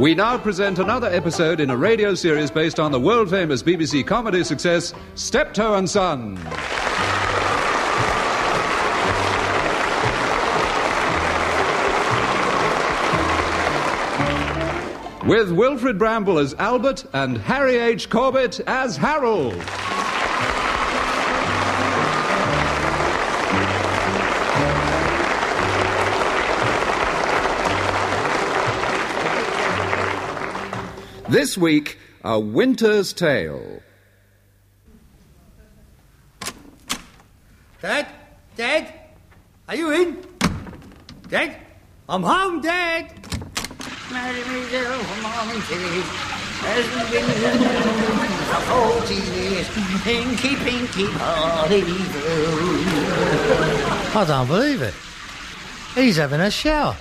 We now present another episode in a radio series based on the world-famous BBC comedy success, Steptoe and Son. With Wilfrid Bramble as Albert and Harry H. Corbett as Harold. This week, A Winter's Tale. Dad? Dad? Are you in? Dad? I'm home, Dad! Marry me there for Mom and Kid. Hasn't been for 40 years. Pinky, pinky, party-voo. I don't believe it. He's having a shower.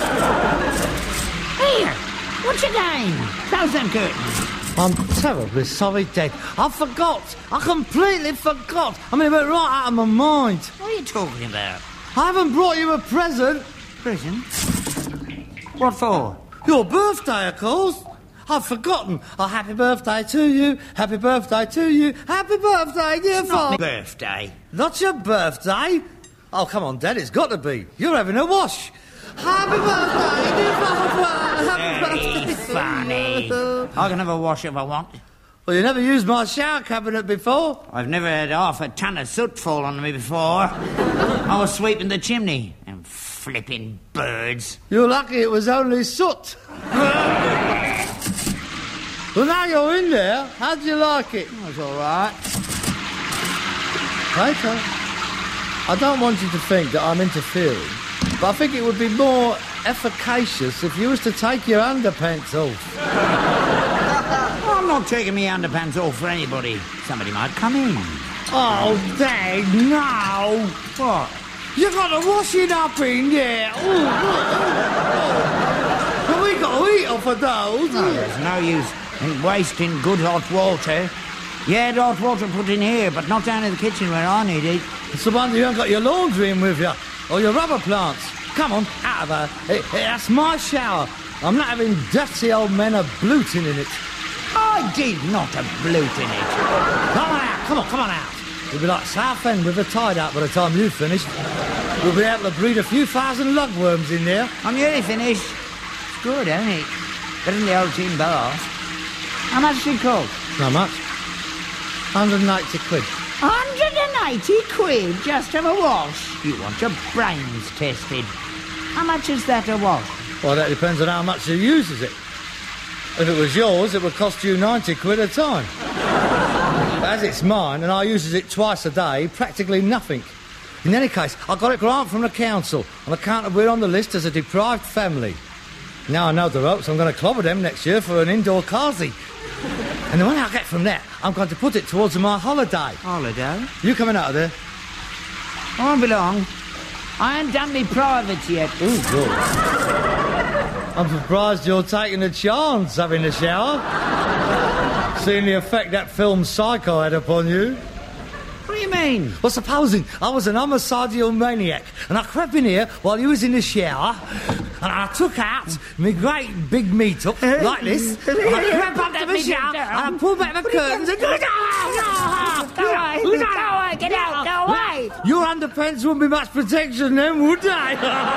Here! What's your name? Close them curtains. I'm terribly sorry, Dad. I forgot. I completely forgot. I mean, it went right out of my mind. What are you talking about? I haven't brought you a present. Present? What for? Your birthday, of course. I've forgotten. Oh, happy birthday to you. Happy birthday to you. Happy birthday, dear It's father. not my birthday. Not your birthday? Oh, come on, Dad. It's got to be. You're having a wash. Happy birthday, dear father. Very funny. I can have a wash if I want. Well, you never used my shower cabinet before. I've never had half a ton of soot fall on me before. I was sweeping the chimney. And flipping birds. You're lucky it was only soot. Well, now you're in there. How'd you like it? That's all right. Later. I don't want you to think that I'm interfering, but I think it would be more efficacious if you was to take your underpants off. I'm not taking my underpants off for anybody. Somebody might come in. Oh, Dad, no. What? You got to wash it up in there. Well, we got to eat off of those. No, there's no use in wasting good hot water. Yeah, hot water put in here, but not down in the kitchen where I need it. It's the one you haven't got your laundry in with you, or your rubber plants. Come on, out of her. That's my shower. I'm not having dirty old men a-bluting in it. I did not a bloot in it. Come on out, come on out. You'll be like Southend with the tide out by the time you've finished. We'll be able to breed a few thousand lugworms in there. I'm nearly finished. It's good, isn't it? Better than the old tin bath. How much did it cost? Not much. 180 quid. 180 quid just to have a wash? You want your brains tested. How much is that a wash? Well, that depends on how much you uses it. If it was yours, it would cost you 90 quid a time. As it's mine, and I uses it twice a day, practically nothing. In any case, I got a grant from the council on account of we're on the list as a deprived family. Now I know the ropes, I'm going to clobber them next year for an indoor carsy. And the money I get from that, I'm going to put it towards my holiday. Holiday? You coming out of there? I won't be long. I ain't done me privates yet. Oh, good. I'm surprised you're taking a chance having a shower. Seeing the effect that film Psycho had upon you. What do you mean? Well, supposing I was an homicidal maniac and I crept in here while you was in the shower and I took out my great big meat up like this. I crept up to the shower and I pulled back the curtains and... Go away, get out, go away! Your underpants wouldn't be much protection then, would they?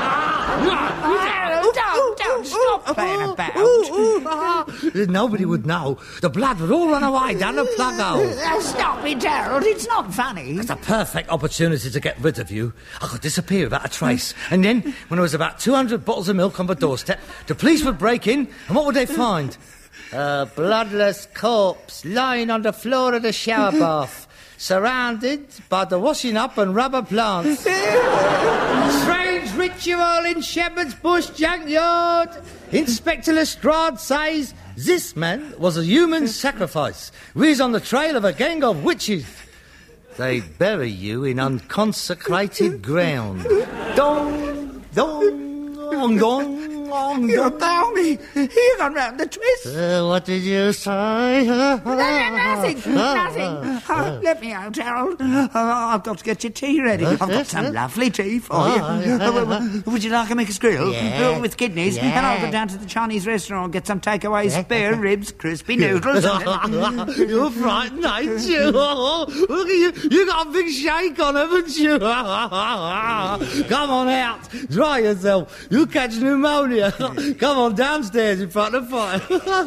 Don't stop playing about. Nobody would know. The blood would all run away down the plug hole. Stop it, Harold, it's not funny. It's a perfect opportunity to get rid of you. I could disappear without a trace. And then, when there was about 200 bottles of milk on the doorstep, the police would break in, and what would they find? A bloodless corpse lying on the floor of the shower bath, surrounded by the washing up and rubber plants. Strange ritual in Shepherd's Bush junkyard. Inspector Lestrade says this man was a human sacrifice. He's on the trail of a gang of witches. They bury you in unconsecrated ground. Dong, dong, dong, dong. on. You bow me. You gone round the twist. What did you say? Nothing. Let me out, Harold. I've got to get your tea ready. I've got some lovely tea for you. Would you like a mixed grill? Yeah. With kidneys? Yeah. And I'll go down to the Chinese restaurant and get some takeaway spare ribs, crispy noodles. You're frightened, ain't you? Look at you. You got a big shake on, haven't you? Come on out. Dry yourself. You catch pneumonia. Come on downstairs in front of the fire.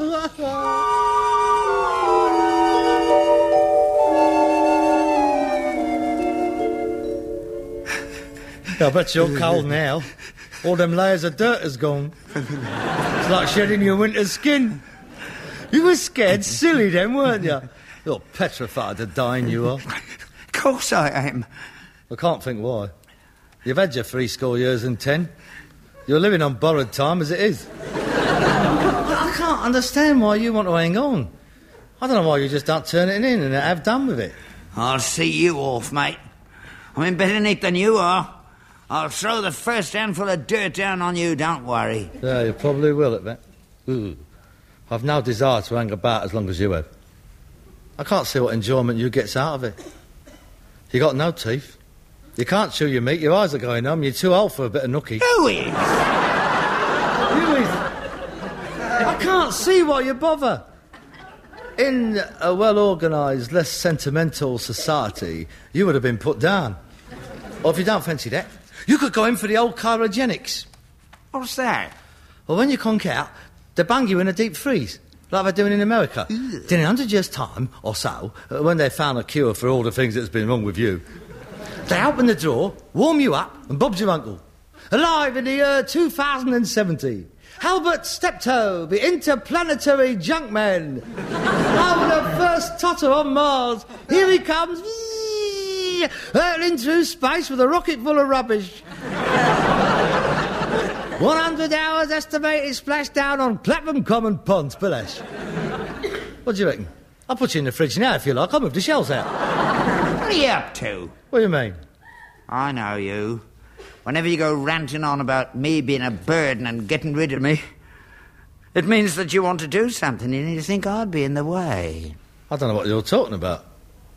I bet you're cold now. All them layers of dirt has gone. It's like shedding your winter skin. You were scared silly then, weren't you? You're petrified of dying, you are. Of course I am. I can't think why. You've had your 70 years and 10. You're living on borrowed time as it is. I can't understand why you want to hang on. I don't know why you just don't turn it in and have done with it. I'll see you off, mate. I'm in better nick than you are. I'll throw the first handful of dirt down on you, don't worry. Yeah, you probably will at that. Ooh. I've no desire to hang about as long as you have. I can't see what enjoyment you gets out of it. You got no teeth. You can't chew your meat, your eyes are going numb, you're too old for a bit of nookie. Who is? Who is? I can't see why you bother. In a well-organised, less sentimental society, you would have been put down. Or if you don't fancy that, you could go in for the old cryogenics. What's that? Well, when you conk out, they bung you in a deep freeze, like they're doing in America. Then in 100 years' time, or so, when they found a cure for all the things that's been wrong with you, they open the door, warm you up, and Bob's your uncle. Alive in the year 2070. Albert Steptoe, the interplanetary junkman. Oh, the first totter on Mars. Here he comes. Hurtling through space with a rocket full of rubbish. 100 hours estimated splashdown on Clapham Common Pond, Spillash. What do you reckon? I'll put you in the fridge now if you like. I'll move the shells out. What are you up to? What do you mean? I know you. Whenever you go ranting on about me being a burden and getting rid of me, it means that you want to do something and you think I'd be in the way. I don't know what you're talking about.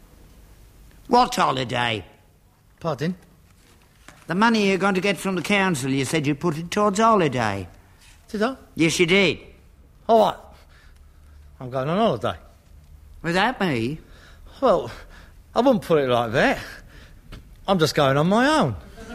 What holiday? Pardon? The money you're going to get from the council, you said you put it towards holiday. Did I? Yes, you did. All right. I'm going on holiday. Without me? Well, I wouldn't put it like that. I'm just going on my own.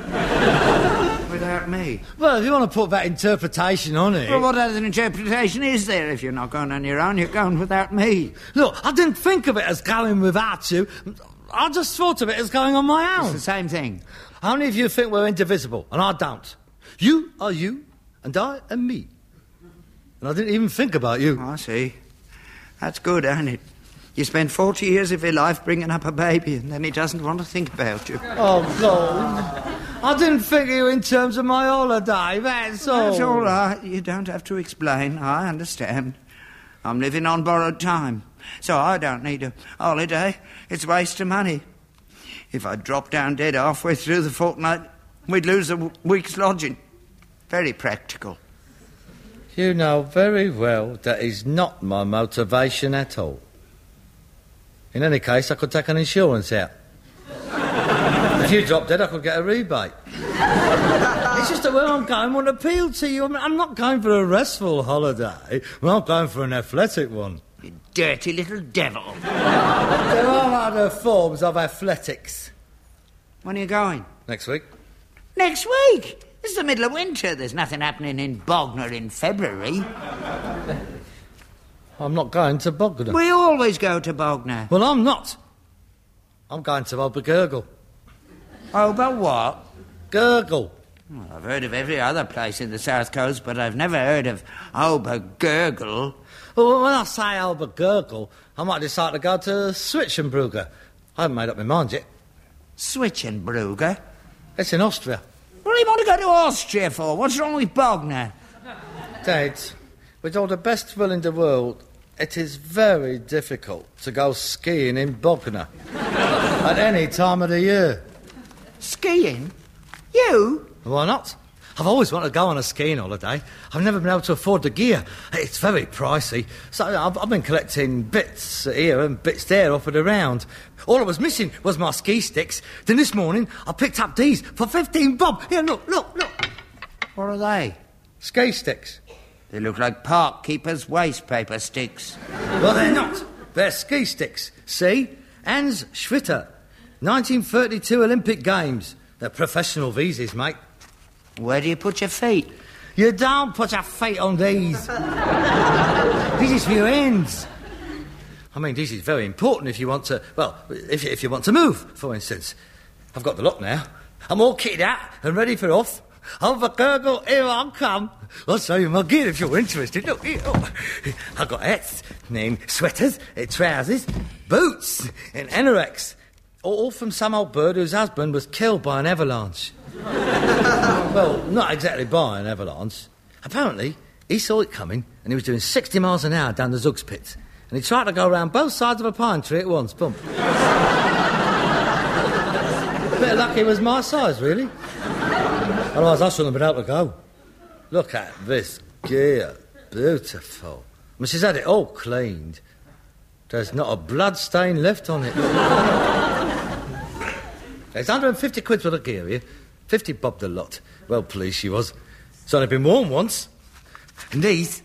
Without me? Well, if you want to put that interpretation on it... Well, what other interpretation is there? If you're not going on your own, you're going without me. Look, I didn't think of it as going without you. I just thought of it as going on my own. It's the same thing. How many of you think we're indivisible? And I don't. You are you, and I am me. And I didn't even think about you. I see. That's good, ain't it? You spend 40 years of your life bringing up a baby, and then he doesn't want to think about you. Oh, God. I didn't think of you in terms of my holiday, that's all. That's all right. You don't have to explain. I understand. I'm living on borrowed time, so I don't need a holiday. It's a waste of money. If I drop down dead halfway through the fortnight, we'd lose a week's lodging. Very practical. You know very well that is not my motivation at all. In any case, I could take an insurance out. If you drop dead, I could get a rebate. It's just that where I'm going won't appeal to you. I mean, I'm not going for a restful holiday. Well, I'm going for an athletic one. You dirty little devil. There are other forms of athletics. When are you going? Next week. Next week? It's the middle of winter. There's nothing happening in Bognor in February. I'm not going to Bognor. We always go to Bognor. Well, I'm not. I'm going to Obergurgle. Oh, but what? Gurgle. Well, I've heard of every other place in the South Coast, but I've never heard of Obergurgle. Well, when I say Obergurgle, I might decide to go to Switzenbrugge. I haven't made up my mind yet. Switzenbrugge? It's in Austria. What do you want to go to Austria for? What's wrong with Bognor? Dad, with all the best will in the world, it is very difficult to go skiing in Bognor at any time of the year. Skiing? You? Why not? I've always wanted to go on a skiing holiday. I've never been able to afford the gear. It's very pricey. So I've been collecting bits here and bits there off and around. All I was missing was my ski sticks. Then this morning, I picked up these for 15 bob. Here, look. What are they? Ski sticks. They look like park keepers' waste paper sticks. Well, they're not. They're ski sticks. See? Hans Schwitter. 1932 Olympic Games. They're professional visas, mate. Where do you put your feet? You don't put your feet on these. This is for your hands. I mean, this is very important if you want to... Well, if you want to move, for instance. I've got the lot now. I'm all kitted out and ready for off. Over Gurgle, here I come. I'll show you my gear if you're interested. Look, here. Oh. I've got hats, named sweaters, trousers, boots, and anoraks. All from some old bird whose husband was killed by an avalanche. Well, not exactly by an avalanche. Apparently, he saw it coming and he was doing 60 miles an hour down the Zug's pit. And he tried to go around both sides of a pine tree at once. Bump. Bit of luck he was my size, really. Otherwise, I shouldn't have been able to go. Look at this gear. Beautiful. I mean, she's had it all cleaned. There's not a blood stain left on it. There's 150 quid worth of gear here. 50 bob the lot. Well pleased she was. It's only been worn once. And these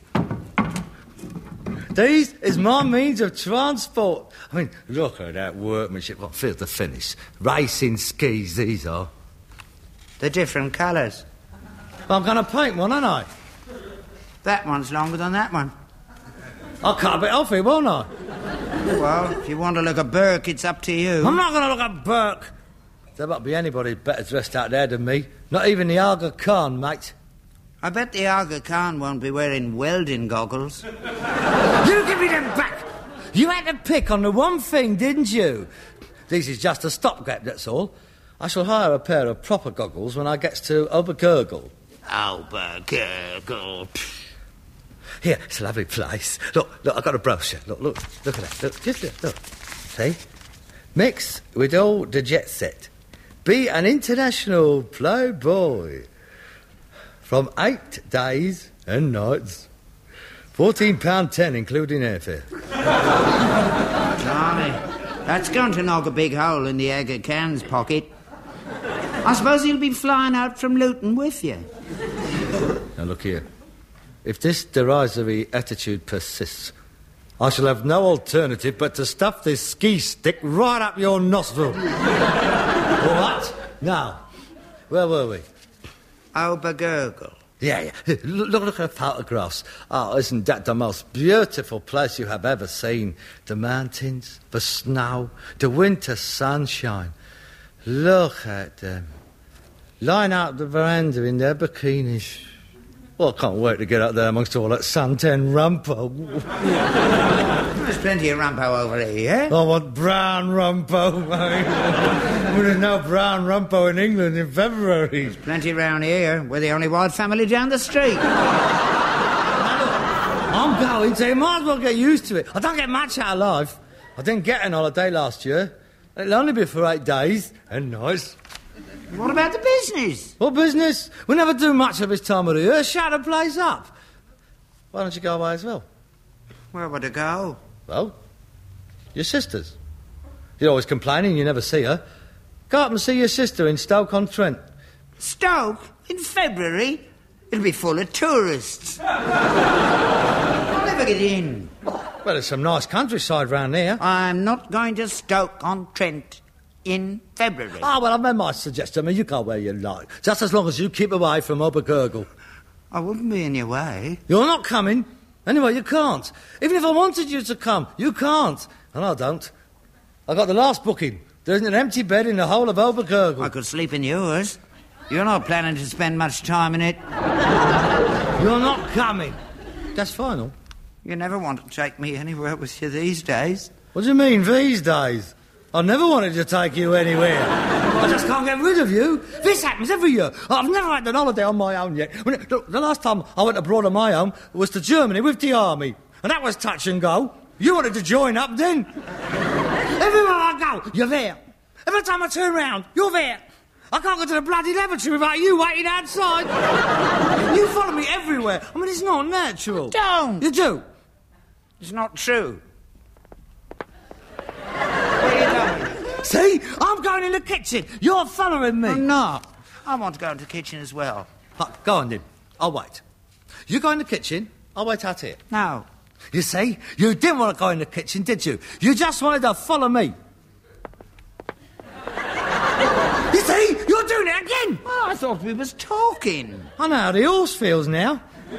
is my means of transport. I mean, look at that workmanship. What feels the finish. Racing skis, these are. They're different colours. I'm going to paint one, aren't I? That one's longer than that one. I'll cut a bit off it, won't I? Well, if you want to look at Burke, it's up to you. I'm not going to look at Burke. There won't be anybody better dressed out there than me. Not even the Aga Khan, mate. I bet the Aga Khan won't be wearing welding goggles. You give me them back! You had to pick on the one thing, didn't you? This is just a stopgap, that's all. I shall hire a pair of proper goggles when I gets to Obergurgel. Obergurgel. Here, it's a lovely place. Look, I've got a brochure. Look at that. Look. See? Mix with all the jet set. Be an international playboy. From 8 days and nights. £14.10, including airfare. Johnny, that's going to knock a big hole in the Aga Khan's pocket. I suppose he'll be flying out from Luton with you. Now, look here. If this derisory attitude persists, I shall have no alternative but to stuff this ski stick right up your nostril. What? Now, where were we? Obergurgel. Yeah. Look at the photographs. Oh, isn't that the most beautiful place you have ever seen? The mountains, the snow, the winter sunshine. Look at them. Line out the veranda in their bikinis. Well, I can't wait to get up there amongst all that suntan rumpo. There's plenty of rumpo over here. I want brown rumpo, mate. There's no brown rumpo in England in February. There's plenty round here. We're the only white family down the street. I'm going, so you might as well get used to it. I don't get much out of life. I didn't get an holiday last year. It'll only be for 8 days and nights. What about the business? What business? We never do much of this time of the year. Shut the place up. Why don't you go away as well? Where would I go? Well, your sister's. You're always complaining you never see her. Go up and see your sister in Stoke-on-Trent. Stoke? In February? It'll be full of tourists. I'll never get in. Well, there's some nice countryside round there. I'm not going to Stoke-on-Trent in February. Oh, well, I made my suggestion. I mean, you go where you like. Just as long as you keep away from Obergurgel. I wouldn't be in your way. You're not coming. Anyway, you can't. Even if I wanted you to come, you can't. And I don't. I got the last booking. There isn't an empty bed in the whole of Obergurgel. I could sleep in yours. You're not planning to spend much time in it. You're not coming. That's final. You never want to take me anywhere with you these days. What do you mean, these days? I never wanted to take you anywhere. I just can't get rid of you. This happens every year. I've never had an holiday on my own yet. The last time I went abroad on my own was to Germany with the army. And that was touch and go. You wanted to join up then. Everywhere I go, you're there. Every time I turn round, you're there. I can't go to the bloody lavatory without you waiting outside. You follow me everywhere. I mean, it's not natural. Don't. You do? It's not true. Where are you going? See? I'm going in the kitchen. You're following me. I'm not. I want to go into the kitchen as well. Go on, then. I'll wait. You go in the kitchen, I'll wait out here. No. You see? You didn't want to go in the kitchen, did you? You just wanted to follow me. You see? You're doing it again! Well, I thought we was talking. I know how the horse feels now.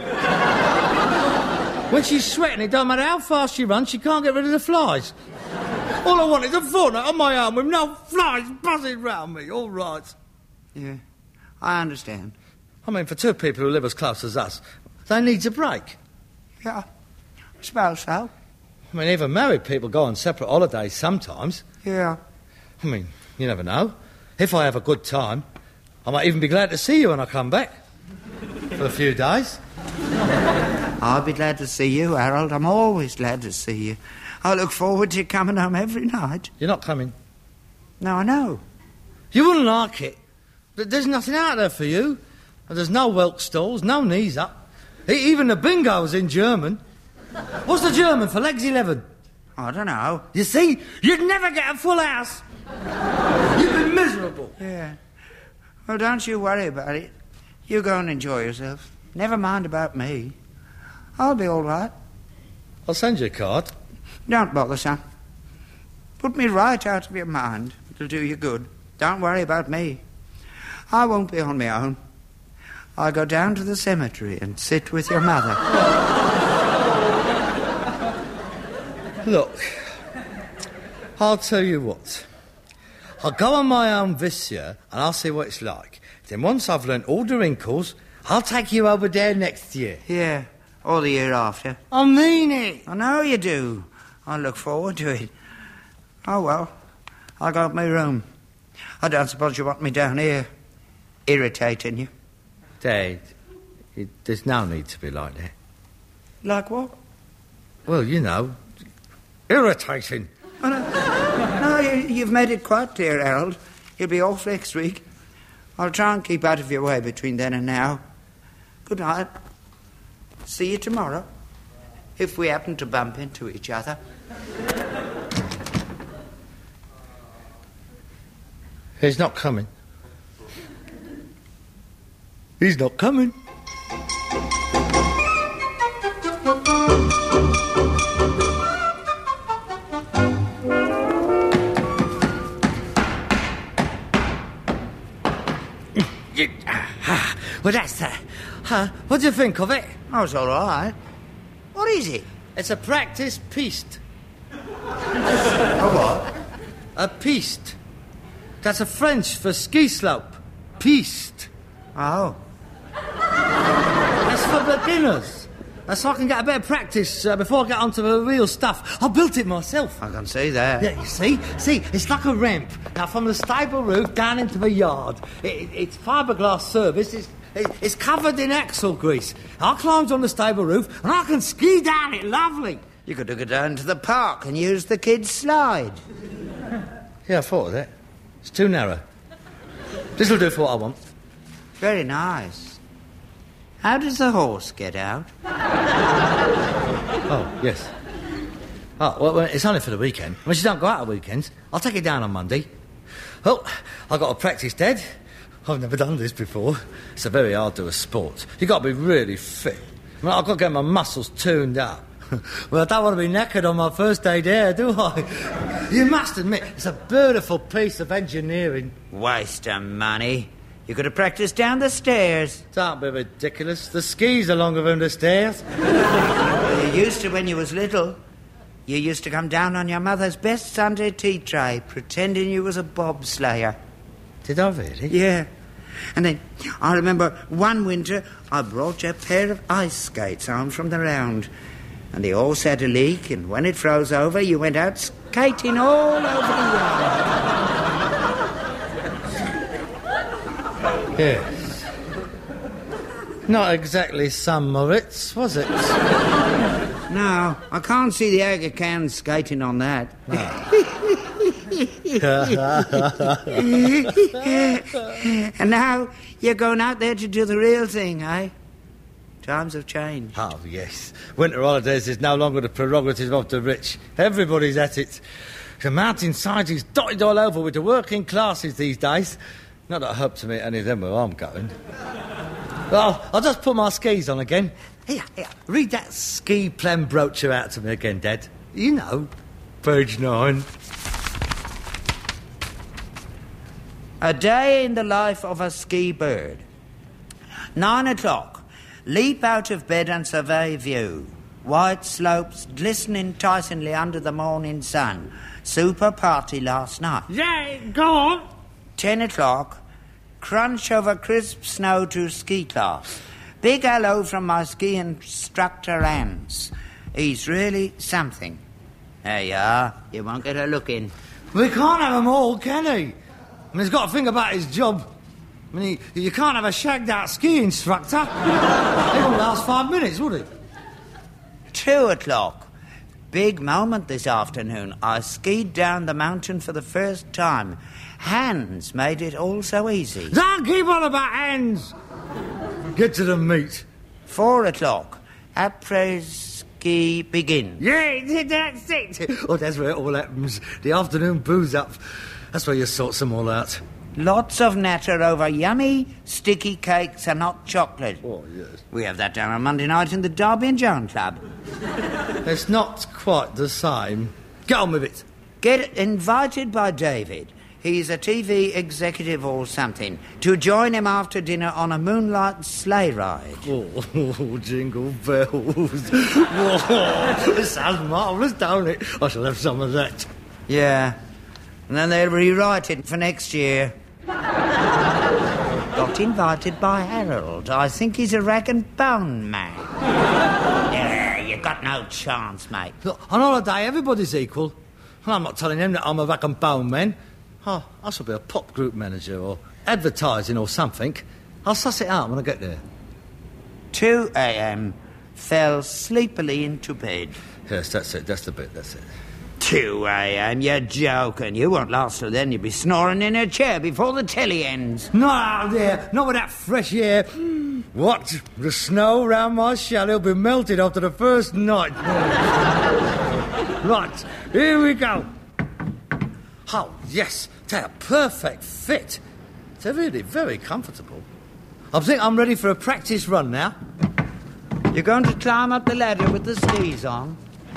When she's sweating, it don't matter how fast she runs, she can't get rid of the flies. All I want is a fortnight on my arm with no flies buzzing round me. All right. Yeah, I understand. I mean, for two people who live as close as us, they need a break. Yeah, I suppose so. I mean, even married people go on separate holidays sometimes. Yeah. I mean, you never know. If I have a good time, I might even be glad to see you when I come back. For a few days. I'll be glad to see you, Harold. I'm always glad to see you. I look forward to you coming home every night. You're not coming. No, I know. You wouldn't like it. But there's nothing out there for you. And there's no Welk stalls, no knees up. Even the bingo's in German. What's the German for legs 11? I don't know. You see, you'd never get a full house. You'd be miserable. Yeah. Well, don't you worry about it. You go and enjoy yourself. Never mind about me. I'll be all right. I'll send you a card. Don't bother, son. Put me right out of your mind. It'll do you good. Don't worry about me. I won't be on my own. I'll go down to the cemetery and sit with your mother. Look, I'll tell you what. I'll go on my own this year and I'll see what it's like. Then once I've learnt all the wrinkles, I'll take you over there next year. Yeah, or the year after. I mean it. I know you do. I look forward to it. Oh, well, I'll go up my room. I don't suppose you want me down here irritating you. Dad, there's no need to be like that. Like what? Well, you know, irritating. Oh, no, you've made it quite clear, Harold. You'll be off next week. I'll try and keep out of your way between then and now. Good night. See you tomorrow, if we happen to bump into each other. He's not coming. He's not coming. Well, that's that. What do you think of it? Oh, it's all right. What is it? It's a practice piste. A what? A piste. That's a French for ski slope. Piste. Oh. That's for beginners. That's so I can get a bit of practice before I get onto the real stuff. I built it myself. I can see that. Yeah, you see? See, it's like a ramp. Now, from the stable roof down into the yard. It's fiberglass service. It's covered in axle grease. I climbed on the stable roof and I can ski down it lovely. You could go down to the park and use the kids' slide. Yeah, I thought of that. It's too narrow. This'll do for what I want. Very nice. How does the horse get out? Oh, yes. Oh, well, it's only for the weekend. I mean, she don't go out on weekends. I'll take it down on Monday. Well, I've got to practice, Dad. I've never done this before. It's a very hard sport. You've got to be really fit. I mean, I've got to get my muscles tuned up. Well, I don't want to be knackered on my first day there, do I? You must admit, it's a beautiful piece of engineering. Waste of money. You could have practiced down the stairs. Don't be ridiculous. The skis are longer than the stairs. Well, you used to when you was little. You used to come down on your mother's best Sunday tea tray, pretending you was a bobslayer. Did I really? Yeah. And then, I remember one winter I brought you a pair of ice skates home from the round. And the horse had a leak, and when it froze over, you went out skating all over the yard. Yes. Not exactly St. Moritz, was it? No, I can't see the Aga Khan skating on that. No. And now you're going out there to do the real thing, eh? Times have changed. Oh, yes. Winter holidays is no longer the prerogative of the rich. Everybody's at it. The mountainside is dotted all over with the working classes these days. Not that I hope to meet any of them where I'm going. Well, I'll just put my skis on again. Here, read that ski plan brochure out to me again, Dad. You know, page 9. A day in the life of a ski bird. 9 o'clock. Leap out of bed and survey view. White slopes glisten enticingly under the morning sun. Super party last night. Yeah, go on. 10 o'clock. Crunch over crisp snow to ski class. Big hello from my ski instructor, Hans. He's really something. There you are. You won't get a look in. We can't have them all, can he? I mean, he's got to think about his job. I mean, you can't have a shagged-out ski instructor. He won't last 5 minutes, would he? 2 o'clock. Big moment this afternoon. I skied down the mountain for the first time. Hans made it all so easy. Don't keep on about hands. Get to the meat. 4 o'clock. Après-ski begins. Yeah, that's it. Oh, that's where it all happens. The afternoon booze up. That's where you sort them all out. Lots of natter over yummy, sticky cakes and hot chocolate. Oh, yes. We have that down on Monday night in the Derby and Joan Club. It's not quite the same. Get on with it. Get invited by David. He's a TV executive or something. To join him after dinner on a moonlight sleigh ride. Oh, jingle bells. Whoa, it sounds marvellous, don't it? I shall have some of that. Yeah. And then they'll rewrite it for next year. Got invited by Harold. I think he's a rag and bone man. Yeah, you got no chance, mate. Look, on holiday, everybody's equal. Well, I'm not telling them that I'm a rag and bone man. Oh, I shall be a pop group manager or advertising or something. I'll suss it out when I get there. 2 a.m. Fell sleepily into bed. Yes, that's it. That's the bit. That's it. 2 a.m. You're joking. You won't last till then. You'll be snoring in a chair before the telly ends. Not out there. Not with that fresh air. What? The snow round my chalet will be melted after the first night. Right. Here we go. Oh, yes. They're a perfect fit. They're really very comfortable. I think I'm ready for a practice run now. You're going to climb up the ladder with the skis on?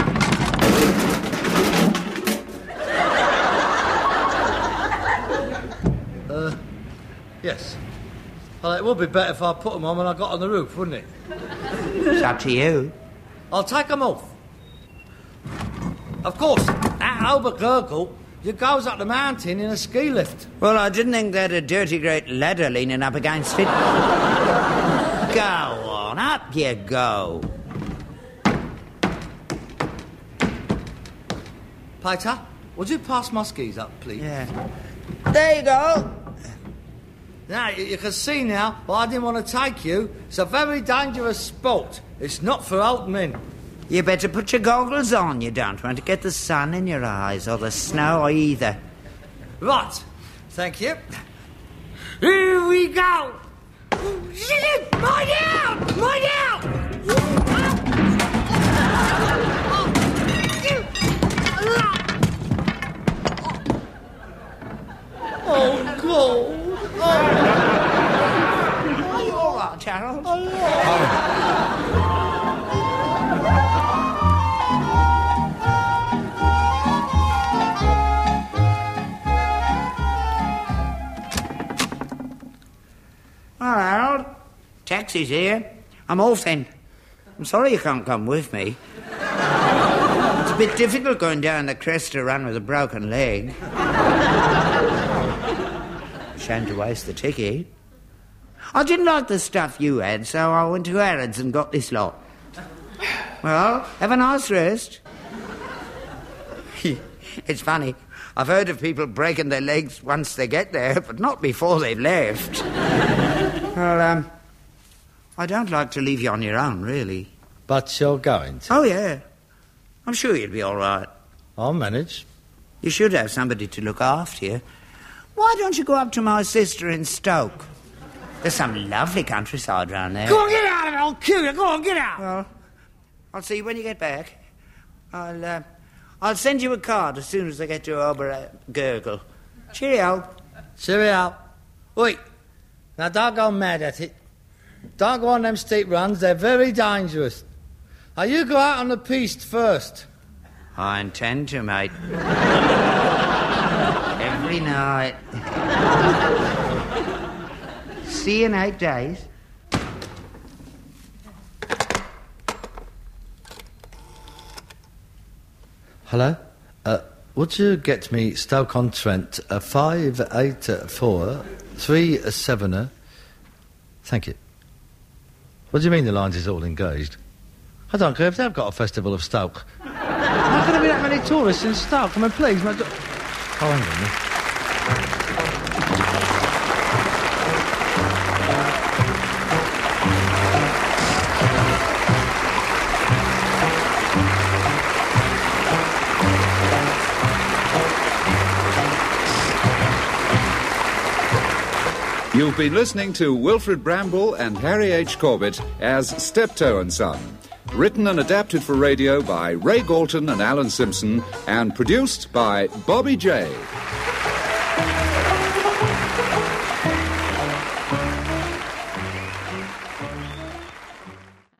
Yes. Well, it would be better if I put them on when I got on the roof, wouldn't it? It's up to you. I'll take them off. Of course, at Albuquerque, you goes up the mountain in a ski lift. Well, I didn't think they had a dirty great ladder leaning up against it. Go on, up you go. Peter, would you pass my skis up, please? Yeah. There you go. Now, you can see now why I didn't want to take you. It's a very dangerous sport. It's not for old men. You better put your goggles on. You don't want to get the sun in your eyes or the snow either. Right. Thank you. Here we go. Lie down! Lie down! Oh, God. Are you all right, Harold? Well, Harold, taxi's here. I'm off then. I'm sorry you can't come with me. It's a bit difficult going down the Cresta Run with a broken leg. Shame to waste the ticket. I didn't like the stuff you had, so I went to Harrods and got this lot. Well, have a nice rest. It's funny. I've heard of people breaking their legs once they get there, but not before they've left. Well, I don't like to leave you on your own, really. But you're going to? Oh, yeah. I'm sure you'll be all right. I'll manage. You should have somebody to look after you. Why don't you go up to my sister in Stoke? There's some lovely countryside round there. Go on, get out of it, I'll kill you. Go on, get out. Well, I'll see you when you get back. I'll send you a card as soon as I get to Obergurgel. Cheerio. Cheerio. Oi, now don't go mad at it. Don't go on them steep runs, they're very dangerous. Now you go out on the piste first. I intend to, mate. Every night. See you in 8 days. Hello? Would you get me Stoke-on-Trent 584 37? Thank you. What do you mean the lines is all engaged? I don't care if they've got a festival of Stoke. How can there be that many tourists in Stoke? I mean, please, hang on a minute. You've been listening to Wilfred Bramble and Harry H. Corbett as Steptoe and Son. Written and adapted for radio by Ray Galton and Alan Simpson, and produced by Bobby J.